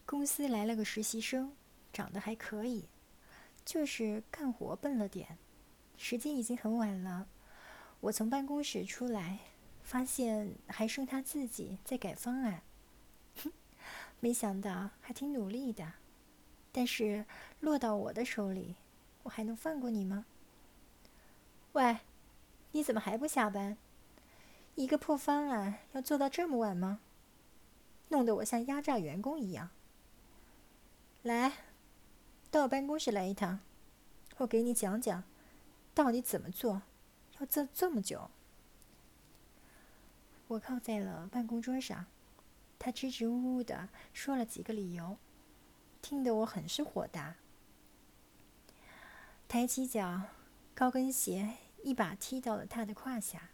公司来了个实习生，长得还可以，就是干活笨了点。时间已经很晚了，我从办公室出来，发现还剩他自己在改方案。没想到还挺努力的，但是落到我的手里，我还能放过你吗？喂，你怎么还不下班？一个破方案要做到这么晚吗？弄得我像压榨员工一样。来，到我办公室来一趟，我给你讲讲，到底怎么做，要做这么久。我靠在了办公桌上，他支支吾吾地说了几个理由，听得我很是火大。抬起脚，高跟鞋一把踢到了他的胯下。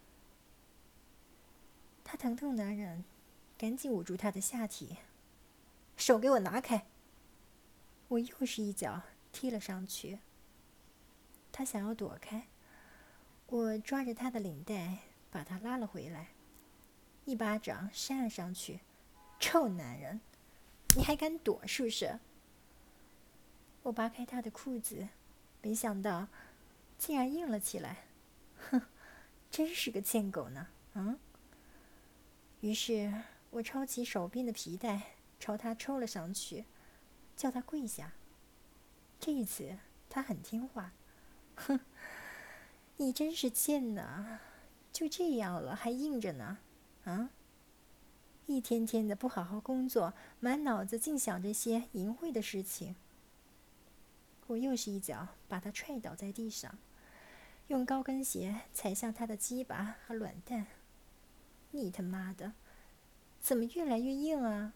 他疼痛难忍，赶紧捂住他的下体，手给我拿开！我又是一脚踢了上去。他想要躲开，我抓着他的领带，把他拉了回来，一巴掌扇了上去。臭男人，你还敢躲是不是？我扒开他的裤子，没想到竟然硬了起来。哼，真是个贱狗呢！于是我抄起手边的皮带，朝他抽了上去，叫他跪下。这一次他很听话。哼，你真是贱呐！就这样了还硬着呢？一天天的不好好工作，满脑子净想这些淫秽的事情。我又是一脚把他踹倒在地上，用高跟鞋踩向他的鸡巴和卵蛋。你他妈的，怎么越来越硬啊？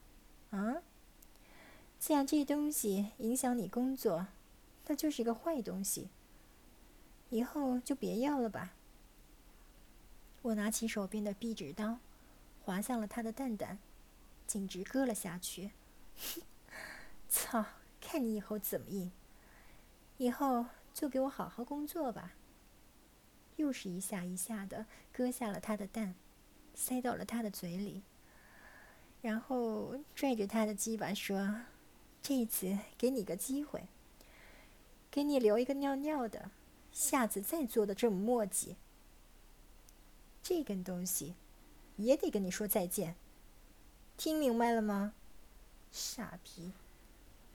既然这东西影响你工作，那就是个坏东西，以后就别要了吧。我拿起手边的壁纸刀，划向了他的蛋蛋，径直割了下去。操，看你以后怎么硬！以后就给我好好工作吧。又是一下一下的割下了他的蛋，塞到了他的嘴里，然后拽着他的鸡巴说：“这次给你个机会，给你留一个尿尿的，下次再做的这么磨叽。这根东西也得跟你说再见，听明白了吗？傻逼！”